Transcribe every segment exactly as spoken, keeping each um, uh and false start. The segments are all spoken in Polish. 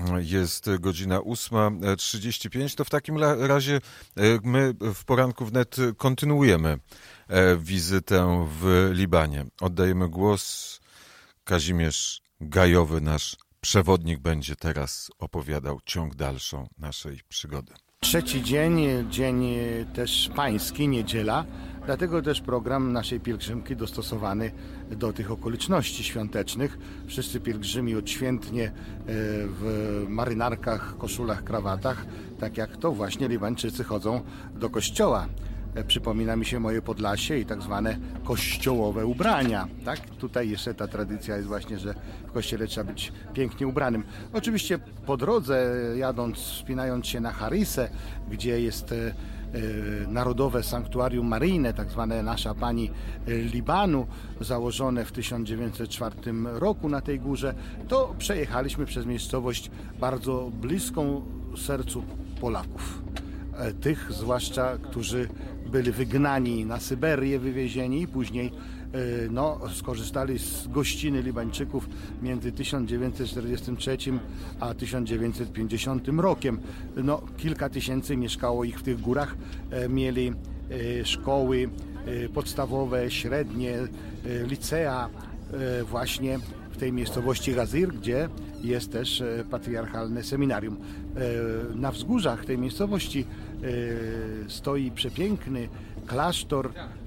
Jest godzina ósma trzydzieści pięć. To w takim razie my w Poranku Wnet kontynuujemy wizytę w Libanie. Oddajemy głos. Kazimierz Gajowy, nasz przewodnik, będzie teraz opowiadał ciąg dalszą naszej przygody. Trzeci dzień, dzień też pański, niedziela, dlatego też program naszej pielgrzymki dostosowany do tych okoliczności świątecznych. Wszyscy pielgrzymi odświętnie w marynarkach, koszulach, krawatach, tak jak to właśnie Libańczycy chodzą do kościoła. Przypomina mi się moje Podlasie i tak zwane kościołowe ubrania. Tak? Tutaj jeszcze ta tradycja jest właśnie, że w kościele trzeba być pięknie ubranym. Oczywiście po drodze, jadąc, wspinając się na Harisę, gdzie jest e, e, Narodowe Sanktuarium Maryjne, tak zwane Nasza Pani Libanu, założone w tysiąc dziewięćset czwartym roku na tej górze, to przejechaliśmy przez miejscowość bardzo bliską sercu Polaków. E, tych zwłaszcza, którzy byli wygnani na Syberię, wywiezieni i później no, skorzystali z gościny Libańczyków między tysiąc dziewięćset czterdziestym trzecim a tysiąc dziewięćset pięćdziesiątym rokiem. No, kilka tysięcy mieszkało ich w tych górach, mieli szkoły podstawowe, średnie, licea właśnie w tej miejscowości Gazir, gdzie jest też patriarchalne seminarium. Na wzgórzach tej miejscowości stoi przepiękny klasztor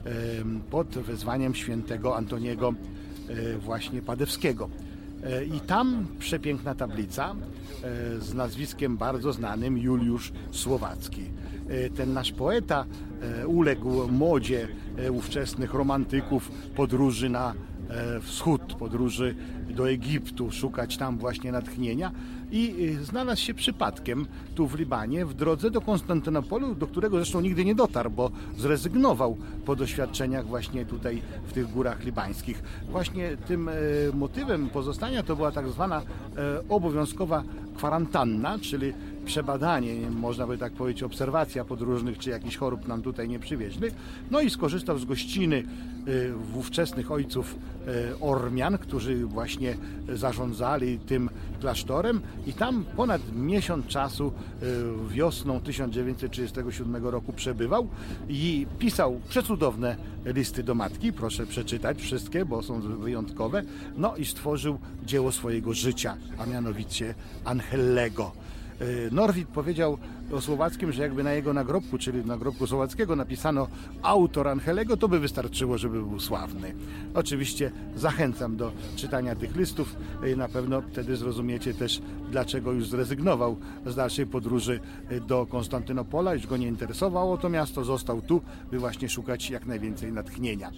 pod wezwaniem świętego Antoniego właśnie Padewskiego. I tam przepiękna tablica z nazwiskiem bardzo znanym Juliusz Słowacki. Ten nasz poeta uległ modzie ówczesnych romantyków podróży na wschód, podróży do Egiptu, szukać tam właśnie natchnienia i znalazł się przypadkiem tu w Libanie w drodze do Konstantynopolu, do którego zresztą nigdy nie dotarł, bo zrezygnował po doświadczeniach właśnie tutaj w tych górach libańskich. Właśnie tym motywem pozostania to była tak zwana obowiązkowa kwarantanna, czyli przebadanie, można by tak powiedzieć, obserwacja podróżnych, czy jakichś chorób nam tutaj nie przywieźli. No i skorzystał z gościny ówczesnych ojców Ormian, którzy właśnie zarządzali tym klasztorem i tam ponad miesiąc czasu wiosną tysiąc dziewięćset trzydziestego siódmego roku przebywał i pisał przecudowne listy do matki, proszę przeczytać wszystkie, bo są wyjątkowe, no i stworzył dzieło swojego życia, a mianowicie Angellego. Norwid powiedział o Słowackim, że jakby na jego nagrobku, czyli w nagrobku Słowackiego napisano autor Angellego, to by wystarczyło, żeby był sławny. Oczywiście zachęcam do czytania tych listów. Na pewno wtedy zrozumiecie też, dlaczego już zrezygnował z dalszej podróży do Konstantynopola. Już go nie interesowało to miasto, został tu, by właśnie szukać jak najwięcej natchnienia.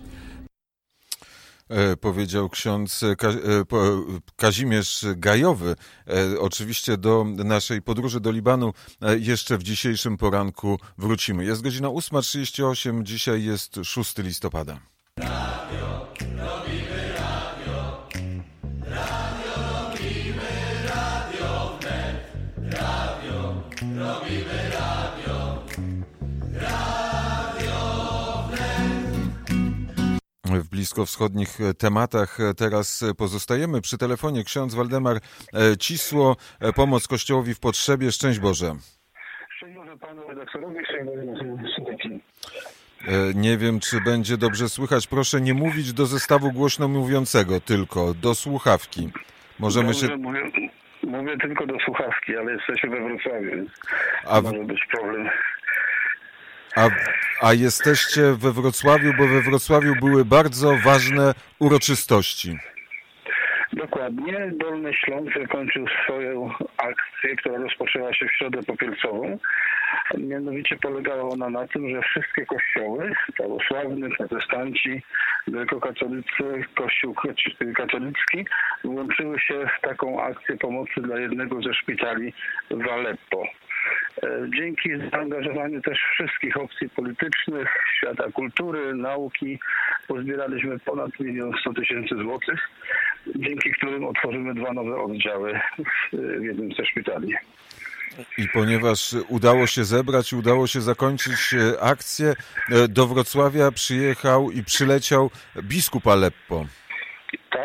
Powiedział ksiądz Kazimierz Gajowy. Oczywiście do naszej podróży do Libanu jeszcze w dzisiejszym poranku wrócimy. Jest godzina ósma trzydzieści osiem, dzisiaj jest szóstego listopada. Radio, robimy radio, radio robimy, radio wnet, radio robimy radio, radio wnet. W bliskowschodnich tematach teraz pozostajemy. Przy telefonie ksiądz Waldemar Cisło, Pomoc Kościołowi w Potrzebie. Szczęść Boże. Szczęść Boże panu redaktorowi, szczęść Boże naszym słuchaczom. Nie wiem, czy będzie dobrze słychać. Proszę nie mówić do zestawu głośno mówiącego, tylko do słuchawki. Możemy Dobrze, się... Mówię, mówię tylko do słuchawki, ale jesteśmy we Wrocławiu, więc A w... może być problem. A, a jesteście we Wrocławiu, bo we Wrocławiu były bardzo ważne uroczystości. Dokładnie. Dolny Śląsk zakończył swoją akcję, która rozpoczęła się w Środę Popielcową. Mianowicie polegała ona na tym, że wszystkie kościoły, prawosławny, protestanci, wielkokatolicy, kościół katolicki włączyły się w taką akcję pomocy dla jednego ze szpitali w Aleppo. Dzięki zaangażowaniu też wszystkich opcji politycznych, świata kultury, nauki pozbieraliśmy ponad milion sto tysięcy złotych, dzięki którym otworzymy dwa nowe oddziały w jednym ze szpitali. I ponieważ udało się zebrać, udało się zakończyć akcję, do Wrocławia przyjechał i przyleciał biskup Aleppo. Tak,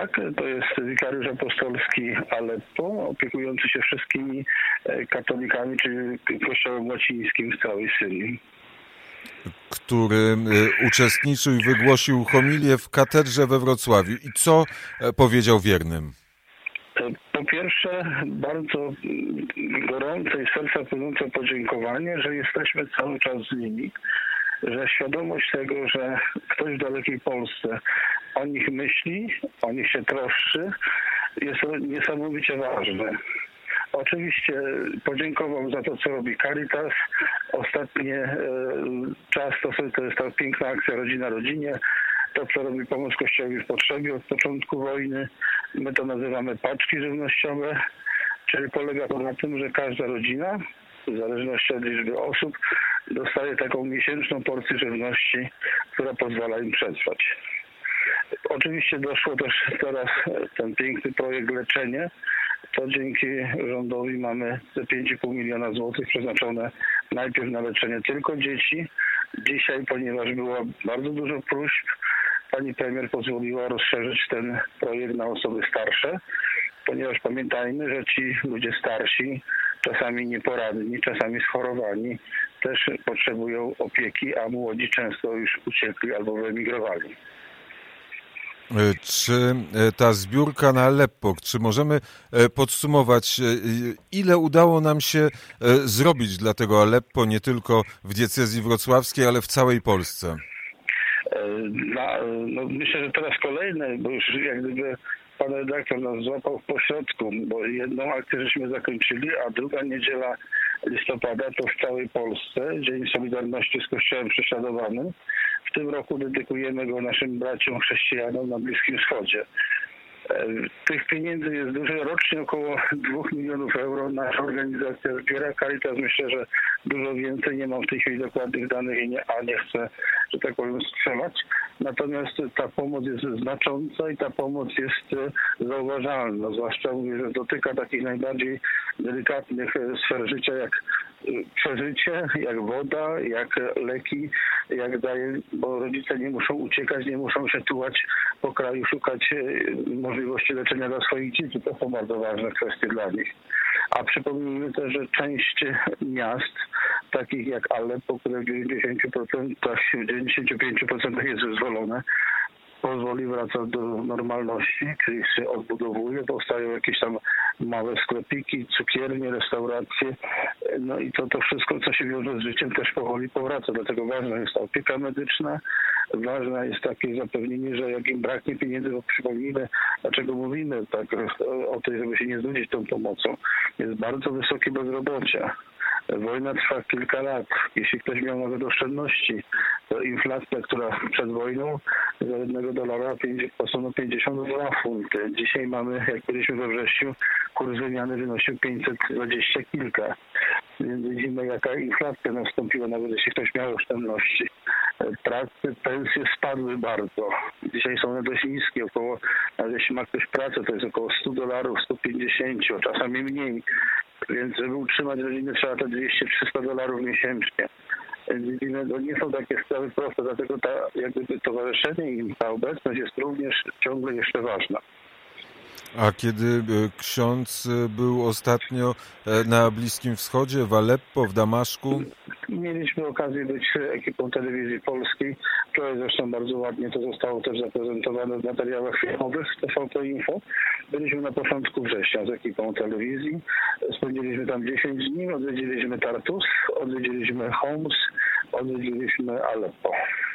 Tak, to jest wikariusz apostolski Aleppo, opiekujący się wszystkimi katolikami, czyli kościołem łacińskim w całej Syrii. Który uczestniczył i wygłosił homilię w katedrze we Wrocławiu. I co powiedział wiernym? Po pierwsze, bardzo gorące i serca płynące podziękowanie, że jesteśmy cały czas z nimi, że świadomość tego, że ktoś w dalekiej Polsce o nich myśli, o nich się troszczy, jest niesamowicie ważne. Oczywiście podziękował za to, co robi Caritas. Ostatni czas to, to jest ta piękna akcja Rodzina Rodzinie. To, co robi Pomoc Kościołowi w Potrzebie od początku wojny. My to nazywamy paczki żywnościowe, czyli polega to na tym, że każda rodzina, w zależności od liczby osób, dostaje taką miesięczną porcję żywności, która pozwala im przetrwać. Oczywiście doszło też teraz ten piękny projekt Leczenie. To dzięki rządowi mamy te pięć i pół miliona złotych przeznaczone najpierw na leczenie tylko dzieci. Dzisiaj, ponieważ było bardzo dużo próśb, pani premier pozwoliła rozszerzyć ten projekt na osoby starsze, ponieważ pamiętajmy, że ci ludzie starsi, czasami nieporadni, czasami schorowani, też potrzebują opieki, a młodzi często już uciekli albo wyemigrowali. Czy ta zbiórka na Aleppo, czy możemy podsumować, ile udało nam się zrobić dla tego Aleppo, nie tylko w diecezji wrocławskiej, ale w całej Polsce? Na, no myślę, że teraz kolejne, bo już jak gdyby pan redaktor nas złapał w pośrodku, bo jedną akcję żeśmy zakończyli, a druga niedziela listopada to w całej Polsce, Dzień Solidarności z Kościołem Prześladowanym. W tym roku dedykujemy go naszym braciom chrześcijanom na Bliskim Wschodzie. Tych pieniędzy jest dużo, rocznie około dwóch milionów euro. Nasza organizacja zbiera. Caritas myślę, że dużo więcej. Nie mam w tej chwili dokładnych danych, i nie, a nie chcę, że tak powiem, strzelać. Natomiast ta pomoc jest znacząca i ta pomoc jest zauważalna. Zwłaszcza mówię, że dotyka takich najbardziej delikatnych sfer życia, jak przeżycie, jak woda, jak leki, jak daje, bo rodzice nie muszą uciekać, nie muszą się tułać po kraju, szukać możliwości leczenia dla swoich dzieci. To są bardzo ważne kwestie dla nich. A przypomnijmy też, że część miast, takich jak Aleppo, które w dziewięćdziesięciu procentach, w dziewięćdziesięciu pięciu procentach jest wyzwolone, powoli wraca do normalności, czyli się odbudowuje, powstają jakieś tam małe sklepiki, cukiernie, restauracje, no i to, to wszystko, co się wiąże z życiem, też powoli powraca. Dlatego ważna jest ta opieka medyczna, ważne jest takie zapewnienie, że jak im braknie pieniędzy, bo przypomnijmy, dlaczego mówimy tak o tej, żeby się nie znudzić tą pomocą. Jest bardzo wysokie bezrobocie. Wojna trwa kilka lat. Jeśli ktoś miał nawet oszczędności, to inflacja, która przed wojną za jednego dolara płacono pięćdziesiąt dwa funty. Dzisiaj mamy, jak byliśmy we wrześniu, kurs wymiany wynosił pięćset dwadzieścia kilka. Więc widzimy, jaka inflacja nastąpiła, nawet jeśli ktoś miał oszczędności. Prace, pensje spadły bardzo. Dzisiaj są one dość niskie, około, nawet jeśli ma ktoś pracę, to jest około sto dolarów, sto pięćdziesiąt, czasami mniej. Więc żeby utrzymać rodzinę, trzeba te dwieście trzysta dolarów miesięcznie. Widzimy, to nie są takie sprawy proste, dlatego ta, jak gdyby towarzyszenie im, ta obecność jest również ciągle jeszcze ważna. A kiedy ksiądz był ostatnio na Bliskim Wschodzie, w Aleppo, w Damaszku? Mieliśmy okazję być ekipą telewizji polskiej. Wczoraj zresztą bardzo ładnie to zostało też zaprezentowane w materiałach filmowych z T V P Info. Byliśmy na początku września z ekipą telewizji. Spędziliśmy tam dziesięć dni, odwiedziliśmy Tartus, odwiedziliśmy Homs, odwiedziliśmy Aleppo.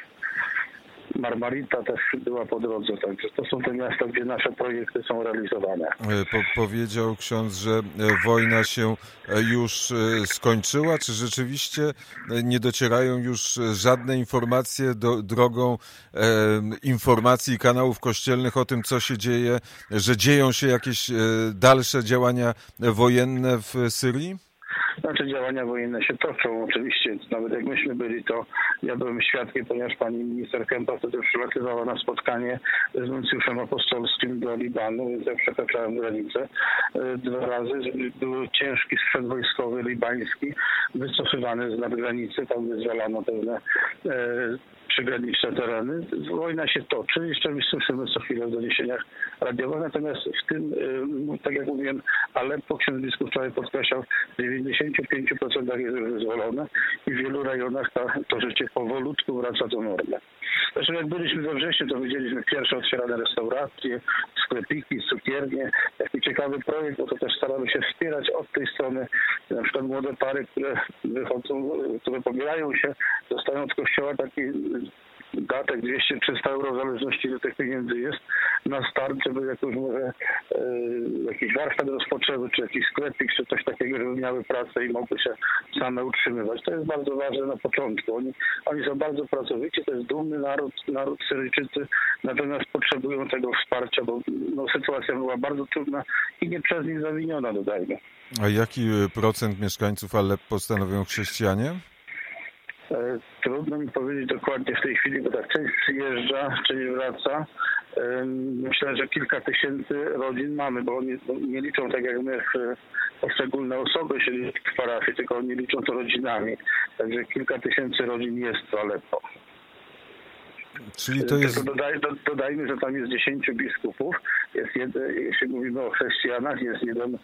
Marmarita też była po drodze, także to są te miasta, gdzie nasze projekty są realizowane. Po, powiedział ksiądz, że wojna się już skończyła. Czy rzeczywiście nie docierają już żadne informacje do, drogą e, informacji kanałów kościelnych o tym, co się dzieje, że dzieją się jakieś dalsze działania wojenne w Syrii? Znaczy działania wojenne się toczą oczywiście. Nawet jak myśmy byli, to ja byłem świadkiem, ponieważ pani minister Kępa wtedy przylatywała na spotkanie z nuncjuszem apostolskim do Libanu, więc ja przekraczałem granicę dwa razy. Był ciężki sprzęt wojskowy libański wycofywany z nad granicy, tam wyzwalano pewne e, przygraniczne tereny. Wojna się toczy, jeszcze słyszymy co chwilę w doniesieniach radiowych, natomiast w tym, tak jak mówiłem, Aleppo, ksiądz biskup wczoraj podkreślał, w dziewięćdziesięciu pięciu procentach jest już wyzwolone i w wielu rejonach ta, to życie powolutku wraca do normy. Zresztą jak byliśmy we wrześniu, to widzieliśmy pierwsze otwierane restauracje, sklepiki, cukiernie. Taki ciekawy projekt, bo to też staramy się wspierać od tej strony. Na przykład młode pary, które wychodzą, które pobierają się, dostają od kościoła taki datek dwieście trzysta euro, w zależności ile tych pieniędzy jest, na start, żeby jakoś może e, jakiś warsztat rozpoczęły, czy jakiś sklepik, czy coś takiego, żeby miały pracę i mogły się same utrzymywać. To jest bardzo ważne na początku. Oni, oni są bardzo pracowici, to jest dumny naród, naród Syryjczycy, natomiast potrzebują tego wsparcia, bo no, sytuacja była bardzo trudna i nie przez nich zawiniona, dodajmy. A jaki procent mieszkańców Aleppo stanowią chrześcijanie? Trudno mi powiedzieć dokładnie w tej chwili, bo tak część przyjeżdża, czyli wraca. Myślę, że kilka tysięcy rodzin mamy, bo oni nie liczą tak jak my poszczególne osoby się w parafii, tylko oni liczą to rodzinami. Także kilka tysięcy rodzin jest w Aleppo. Czyli to jest... Tylko dodaj, do, dodajmy, że tam jest dziesięciu biskupów. Jest jeden, jeśli mówimy o chrześcijanach, jest jeden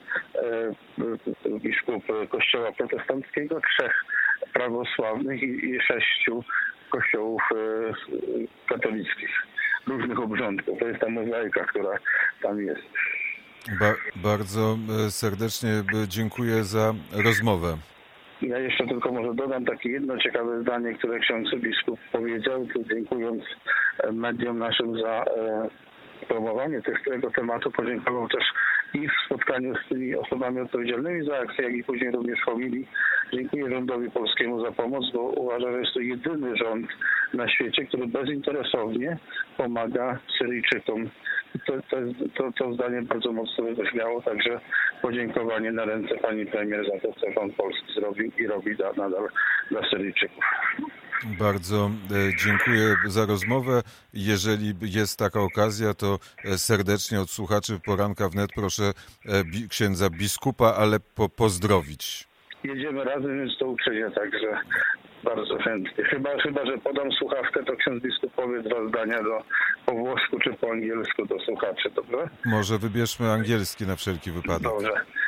e, biskup kościoła protestanckiego, trzech prawosławnych i, i sześciu kościołów e, katolickich, różnych obrządków. To jest ta mozaika, która tam jest. Ba- bardzo serdecznie dziękuję za rozmowę. Ja jeszcze tylko może dodam takie jedno ciekawe zdanie, które ksiądz biskup powiedział, dziękując mediom naszym za e, promowanie tego tematu. Podziękował też i w spotkaniu z tymi osobami odpowiedzialnymi za akcję, jak i później również w homilii. Dziękuję rządowi polskiemu za pomoc, bo uważam, że jest to jedyny rząd na świecie, który bezinteresownie pomaga Syryjczykom. To, to, to, to zdanie bardzo mocno wybrzmiało, także podziękowanie na ręce pani premier za to, co rząd polski zrobił i robi da, nadal dla Syryjczyków. Bardzo dziękuję za rozmowę. Jeżeli jest taka okazja, to serdecznie od słuchaczy Poranka Wnet proszę księdza biskupa Aleppo pozdrowić. Jedziemy razem, więc to uczynię, także bardzo chętnie. Chyba, chyba, że podam słuchawkę, to ksiądz biskup powie dwa zdania do, po włosku czy po angielsku do słuchaczy, dobrze? Może wybierzmy angielski na wszelki wypadek. Dobrze.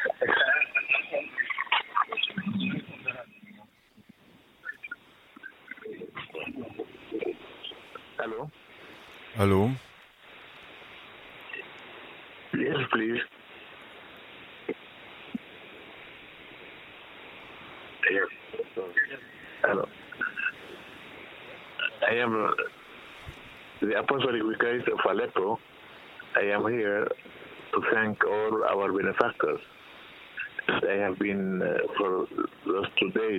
Hello? Hello? Yes, please. Yes. Hello. I am the Apostolic Vicarate of Aleppo. I am here to thank all our benefactors. I have been uh, for those two days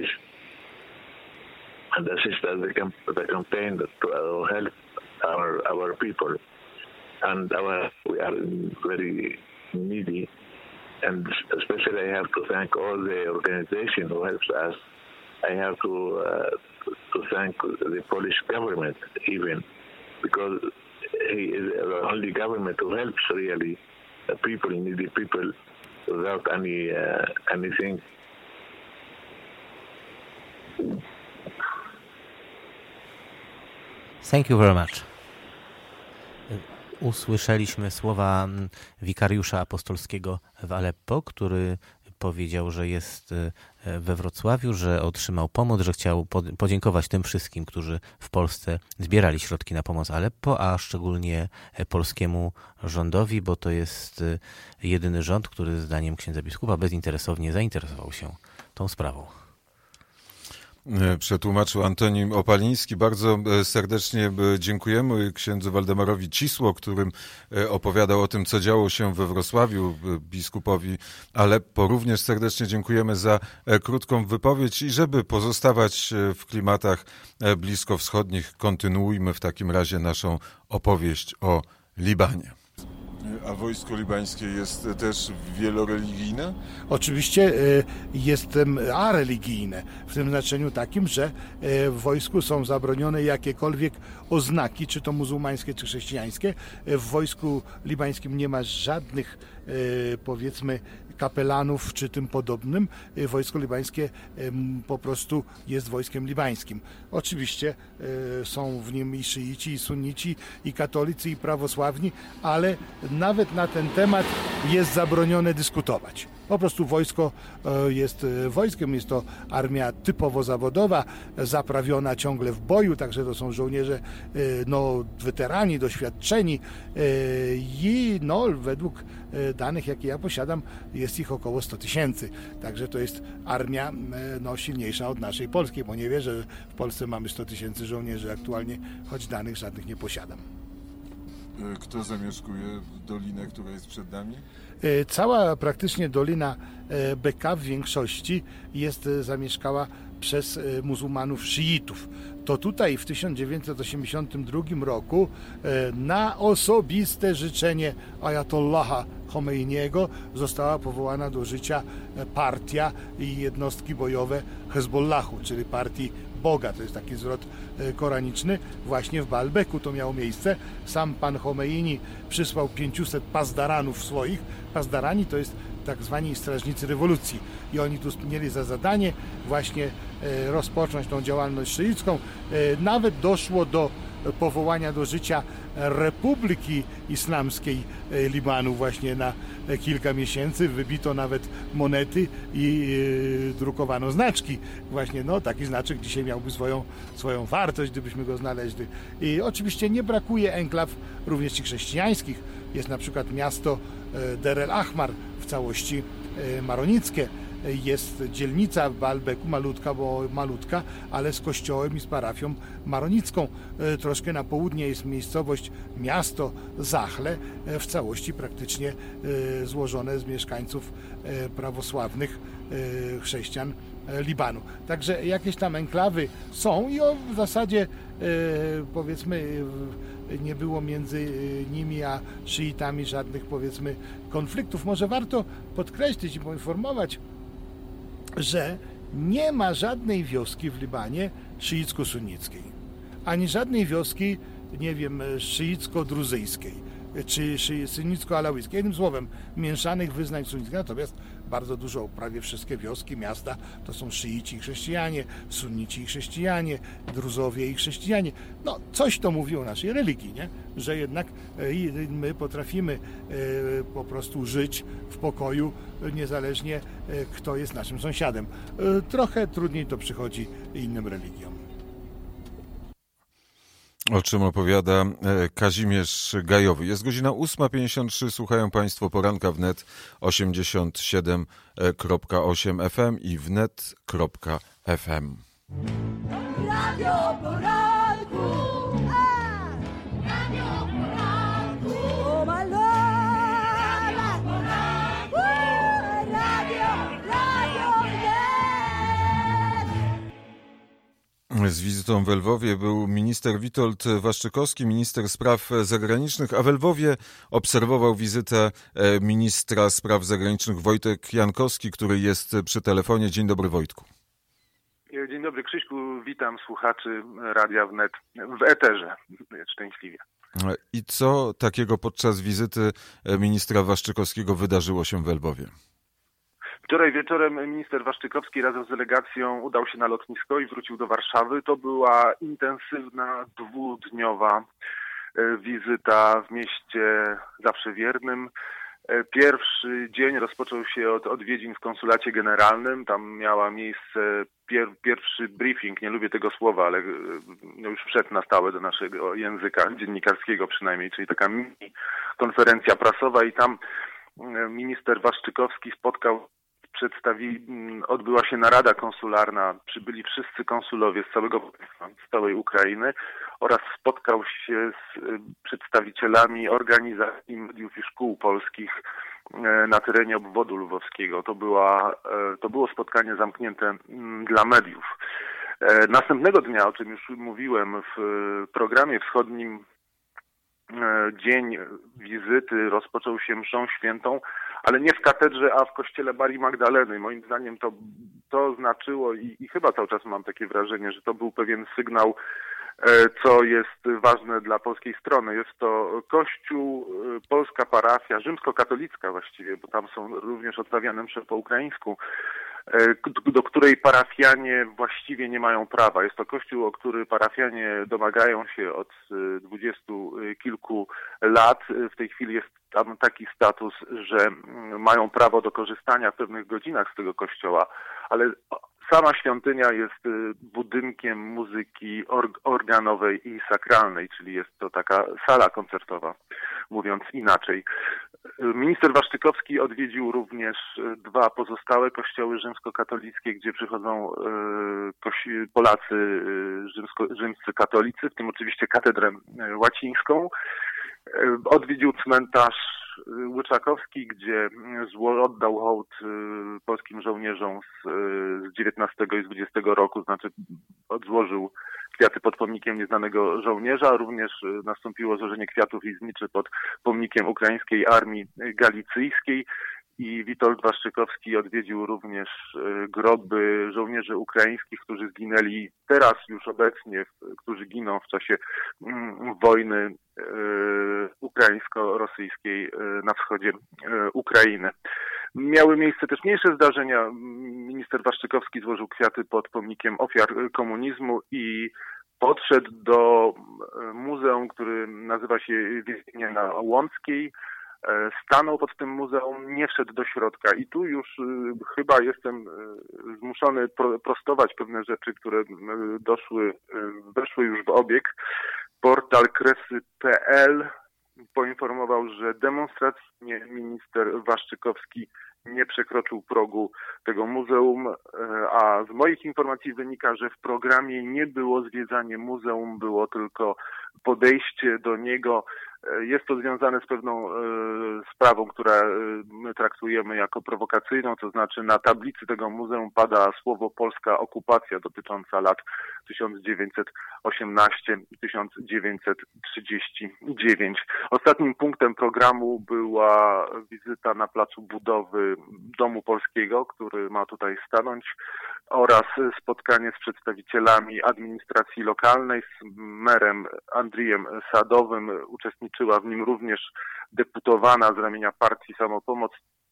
and assisted the, camp- the campaign to uh, help our our people, and our we are very needy. And especially I have to thank all the organization who helps us. I have to uh, to thank the Polish government even, because he is the only government who helps really the people, needy people, without any uh, anything. Thank you very much. Usłyszeliśmy słowa wikariusza apostolskiego w Aleppo, który powiedział, że jest we Wrocławiu, że otrzymał pomoc, że chciał podziękować tym wszystkim, którzy w Polsce zbierali środki na pomoc Aleppo, a szczególnie polskiemu rządowi, bo to jest jedyny rząd, który zdaniem księdza biskupa bezinteresownie zainteresował się tą sprawą. Przetłumaczył Antoni Opaliński. Bardzo serdecznie dziękujemy księdzu Waldemarowi Cisło, którym opowiadał o tym, co działo się we Wrocławiu, biskupowi Aleppo. Również serdecznie dziękujemy za krótką wypowiedź i żeby pozostawać w klimatach bliskowschodnich, kontynuujmy w takim razie naszą opowieść o Libanie. A wojsko libańskie jest też wieloreligijne? Oczywiście jest areligijne, w tym znaczeniu takim, że w wojsku są zabronione jakiekolwiek oznaki, czy to muzułmańskie, czy chrześcijańskie. W wojsku libańskim nie ma żadnych powiedzmy kapelanów czy tym podobnym, wojsko libańskie po prostu jest wojskiem libańskim. Oczywiście są w nim i szyici, i sunnici, i katolicy, i prawosławni, ale nawet na ten temat jest zabronione dyskutować. Po prostu wojsko jest wojskiem, jest to armia typowo zawodowa, zaprawiona ciągle w boju, także to są żołnierze no, weterani, doświadczeni i no, według danych, jakie ja posiadam, jest ich około sto tysięcy. Także to jest armia no, silniejsza od naszej polskiej, bo nie wierzę, że w Polsce mamy sto tysięcy żołnierzy aktualnie, choć danych żadnych nie posiadam. Kto zamieszkuje dolinę, która jest przed nami? Cała praktycznie Dolina Beka w większości jest zamieszkała przez muzułmanów szyitów. To tutaj w tysiąc dziewięćset osiemdziesiątym drugim roku na osobiste życzenie Ajatollaha Chomeiniego została powołana do życia partia i jednostki bojowe Hezbollahu, czyli partii Boga. To jest taki zwrot koraniczny. Właśnie w Baalbeku to miało miejsce. Sam pan Chomeini przysłał pięciuset pazdaranów swoich. Pazdarani to jest tak zwani strażnicy rewolucji. I oni tu mieli za zadanie właśnie rozpocząć tą działalność szyicką. Nawet doszło do powołania do życia Republiki Islamskiej Libanu właśnie na kilka miesięcy. Wybito nawet monety i drukowano znaczki. Właśnie no, taki znaczek dzisiaj miałby swoją, swoją wartość, gdybyśmy go znaleźli. I oczywiście nie brakuje enklaw również i chrześcijańskich. Jest na przykład miasto Der el Ahmar w całości maronickie. Jest dzielnica w Baalbeku, malutka, bo malutka, ale z kościołem i z parafią maronicką. Troszkę na południe jest miejscowość, miasto Zachle, w całości praktycznie złożone z mieszkańców prawosławnych chrześcijan Libanu. Także jakieś tam enklawy są i w zasadzie powiedzmy nie było między nimi a szyitami żadnych powiedzmy konfliktów. Może warto podkreślić i poinformować, że nie ma żadnej wioski w Libanie szyicko-sunnickiej, ani żadnej wioski, nie wiem, szyicko-druzyjskiej, czy sunnicko-alawickiej. Jednym słowem, mieszanych wyznań sunnickich. Natomiast bardzo dużo, prawie wszystkie wioski, miasta to są szyici i chrześcijanie, sunnici i chrześcijanie, druzowie i chrześcijanie. No, coś to mówi o naszej religii, nie? Że jednak my potrafimy po prostu żyć w pokoju, niezależnie kto jest naszym sąsiadem. Trochę trudniej to przychodzi innym religiom. O czym opowiada Kazimierz Gajowy. Jest godzina ósma pięćdziesiąt trzy. Słuchają Państwo poranka wnet osiemdziesiąt siedem kropka osiem F M i wnet kropka F M. Radio poranku, a! Radio poranku, o malora, poranku, radio, radio jest. Z wizytą w Lwowie był minister Witold Waszczykowski, minister spraw zagranicznych, a w Lwowie obserwował wizytę ministra spraw zagranicznych Wojtek Jankowski, który jest przy telefonie. Dzień dobry, Wojtku. Dzień dobry, Krzyśku. Witam słuchaczy Radia Wnet w eterze. Szczęśliwie. I co takiego podczas wizyty ministra Waszczykowskiego wydarzyło się w Lwowie? Wczoraj wieczorem minister Waszczykowski razem z delegacją udał się na lotnisko i wrócił do Warszawy. To była intensywna, dwudniowa wizyta w mieście zawsze wiernym. Pierwszy dzień rozpoczął się od odwiedzin w konsulacie generalnym. Tam miała miejsce pier, pierwszy briefing, nie lubię tego słowa, ale no już wszedł na stałe do naszego języka dziennikarskiego przynajmniej, czyli taka mini konferencja prasowa i tam minister Waszczykowski spotkał Przedstawi, odbyła się narada konsularna, przybyli wszyscy konsulowie z całego z całej Ukrainy oraz spotkał się z przedstawicielami organizacji mediów i szkół polskich na terenie obwodu lwowskiego. To, była, to było spotkanie zamknięte dla mediów. Następnego dnia, o czym już mówiłem w programie wschodnim, dzień wizyty rozpoczął się mszą świętą, ale nie w katedrze, a w kościele Marii Magdaleny. Moim zdaniem to, to znaczyło i, i chyba cały czas mam takie wrażenie, że to był pewien sygnał co jest ważne dla polskiej strony. Jest to kościół, polska parafia, rzymskokatolicka właściwie, bo tam są również odprawiane msze po ukraińsku, do której parafianie właściwie nie mają prawa. Jest to kościół, o który parafianie domagają się od dwudziestu kilku lat. W tej chwili jest tam taki status, że mają prawo do korzystania w pewnych godzinach z tego kościoła, ale sama świątynia jest budynkiem muzyki organowej i sakralnej, czyli jest to taka sala koncertowa, mówiąc inaczej. Minister Waszczykowski odwiedził również dwa pozostałe kościoły rzymskokatolickie, gdzie przychodzą Polacy rzymsko, rzymscy katolicy, w tym oczywiście katedrę łacińską. Odwiedził cmentarz Łyczakowski, gdzie oddał hołd polskim żołnierzom z dziewiętnastego i z dwudziestego roku, znaczy złożył kwiaty pod pomnikiem nieznanego żołnierza. Również nastąpiło złożenie kwiatów i zniczy pod pomnikiem ukraińskiej armii galicyjskiej. I Witold Waszczykowski odwiedził również groby żołnierzy ukraińskich, którzy zginęli teraz już obecnie, którzy giną w czasie wojny ukraińsko-rosyjskiej na wschodzie Ukrainy. Miały miejsce też mniejsze zdarzenia. Minister Waszczykowski złożył kwiaty pod pomnikiem ofiar komunizmu i podszedł do muzeum, który nazywa się Więzienie na Łąckiej. Stanął pod tym muzeum, nie wszedł do środka i tu już chyba jestem zmuszony prostować pewne rzeczy, które doszły, weszły już w obieg. Portal kresy kropka p l poinformował, że demonstracyjnie minister Waszczykowski nie przekroczył progu tego muzeum, a z moich informacji wynika, że w programie nie było zwiedzanie muzeum, było tylko podejście do niego. Jest to związane z pewną sprawą, którą my traktujemy jako prowokacyjną, to znaczy na tablicy tego muzeum pada słowo polska okupacja dotycząca lat tysiąc dziewięćset osiemnasty do tysiąc dziewięćset trzydziestego dziewiątego. Ostatnim punktem programu była wizyta na placu budowy Domu Polskiego, który ma tutaj stanąć, oraz spotkanie z przedstawicielami administracji lokalnej, z merem Andrijem Sadowym. Uczestniczyła w nim również deputowana z ramienia partii Samopomoc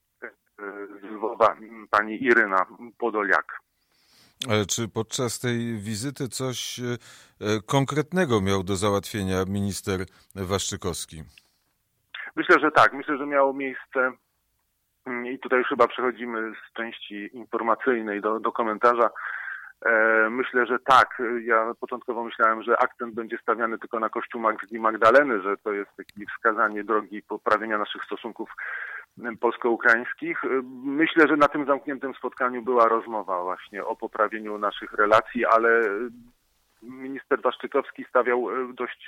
z Lwowa pani Iryna Podoliak. Ale czy podczas tej wizyty coś konkretnego miał do załatwienia minister Waszczykowski? Myślę, że tak. Myślę, że miało miejsce, i tutaj już chyba przechodzimy z części informacyjnej do, do komentarza. Myślę, że tak. Ja początkowo myślałem, że akcent będzie stawiany tylko na kościół Magdaleny Magdaleny, że to jest takie wskazanie drogi poprawienia naszych stosunków polsko-ukraińskich. Myślę, że na tym zamkniętym spotkaniu była rozmowa właśnie o poprawieniu naszych relacji, ale minister Waszczykowski stawiał dość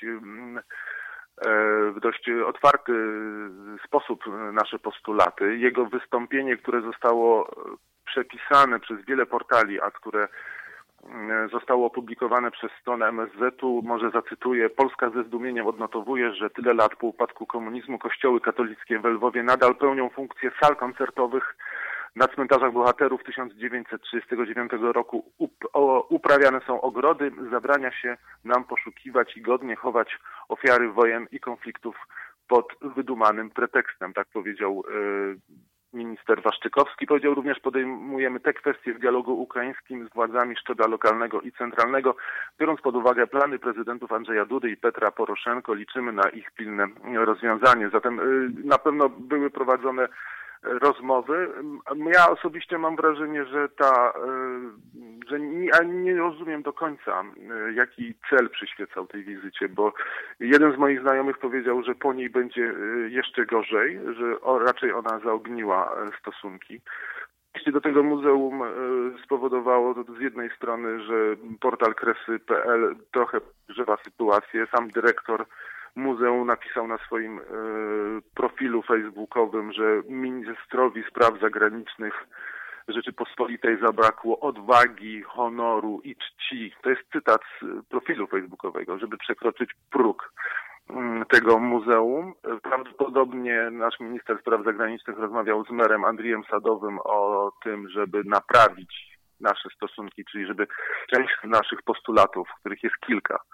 w dość otwarty sposób nasze postulaty. Jego wystąpienie, które zostało przepisane przez wiele portali, a które zostało opublikowane przez stronę M S Z-u, może zacytuję: Polska ze zdumieniem odnotowuje, że tyle lat po upadku komunizmu kościoły katolickie w Lwowie nadal pełnią funkcję sal koncertowych. Na cmentarzach bohaterów tysiąc dziewięćset trzydziestego dziewiątego roku uprawiane są ogrody, zabrania się nam poszukiwać i godnie chować ofiary wojen i konfliktów pod wydumanym pretekstem, tak powiedział minister Waszczykowski. Powiedział również: podejmujemy te kwestie w dialogu ukraińskim z władzami szczebla lokalnego i centralnego. Biorąc pod uwagę plany prezydentów Andrzeja Dudy i Petra Poroszenko, liczymy na ich pilne rozwiązanie. Zatem na pewno były prowadzone rozmowy. Ja osobiście mam wrażenie, że ta, że nie, nie rozumiem do końca, jaki cel przyświecał tej wizycie, bo jeden z moich znajomych powiedział, że po niej będzie jeszcze gorzej, że raczej ona zaogniła stosunki. Jeśli do tego muzeum spowodowało to z jednej strony, że portal kresy kropka p l trochę podgrzewa sytuację. Sam dyrektor muzeum napisał na swoim y, profilu facebookowym, że ministrowi spraw zagranicznych Rzeczypospolitej zabrakło odwagi, honoru i czci. To jest cytat z profilu facebookowego, żeby przekroczyć próg y, tego muzeum. Prawdopodobnie nasz minister spraw zagranicznych rozmawiał z merem Andrijem Sadowym o tym, żeby naprawić nasze stosunki, czyli żeby część naszych postulatów, których jest kilka,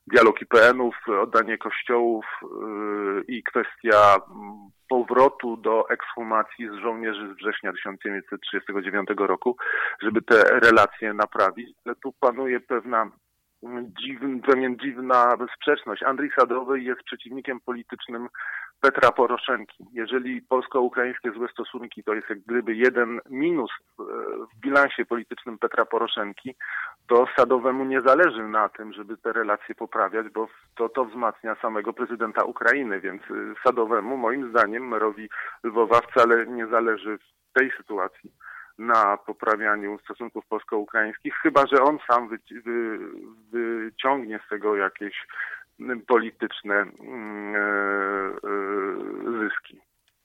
dialog I P N-ów, oddanie kościołów i kwestia powrotu do ekshumacji z żołnierzy z września tysiąc dziewięćset trzydziestego dziewiątego roku, żeby te relacje naprawić. Ale tu panuje pewna dziwna, pewien dziwna sprzeczność. Andrzej Sadowy jest przeciwnikiem politycznym Petra Poroszenki. Jeżeli polsko-ukraińskie złe stosunki to jest jak gdyby jeden minus w bilansie politycznym Petra Poroszenki, to Sadowemu nie zależy na tym, żeby te relacje poprawiać, bo to, to wzmacnia samego prezydenta Ukrainy, więc Sadowemu, moim zdaniem, merowi Lwowa wcale nie zależy w tej sytuacji na poprawianiu stosunków polsko-ukraińskich, chyba że on sam wy, wy, wyciągnie z tego jakieś polityczne zyski.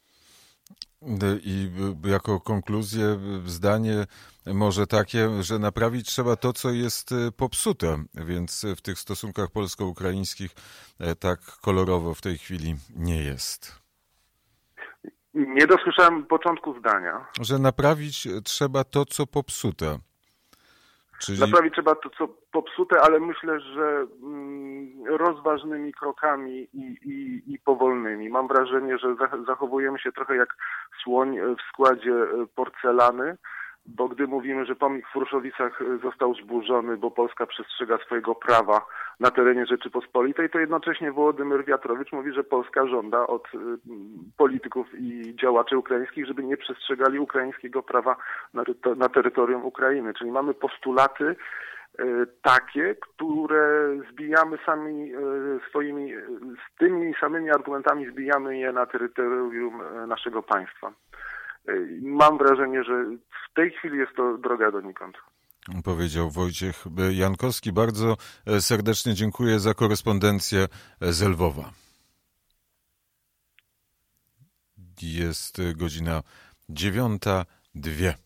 I jako konkluzję zdanie może takie, że naprawić trzeba to, co jest popsute, więc w tych stosunkach polsko-ukraińskich tak kolorowo w tej chwili nie jest. Nie dosłyszałem początku zdania. Że naprawić trzeba to, co popsute. Czyli... Naprawić trzeba to, co popsute, ale myślę, że rozważnymi krokami i, i, i powolnymi. Mam wrażenie, że zachowujemy się trochę jak słoń w składzie porcelany, bo gdy mówimy, że pomnik w Fruszowicach został zburzony, bo Polska przestrzega swojego prawa na terenie Rzeczypospolitej, to jednocześnie Wołodymyr Wiatrowicz mówi, że Polska żąda od polityków i działaczy ukraińskich, żeby nie przestrzegali ukraińskiego prawa na, na terytorium Ukrainy. Czyli mamy postulaty takie, które zbijamy sami swoimi, z tymi samymi argumentami zbijamy je na terytorium naszego państwa. Mam wrażenie, że w tej chwili jest to droga donikąd. Powiedział Wojciech Jankowski. Bardzo serdecznie dziękuję za korespondencję z Lwowa. Jest godzina dziewiąta, dwie.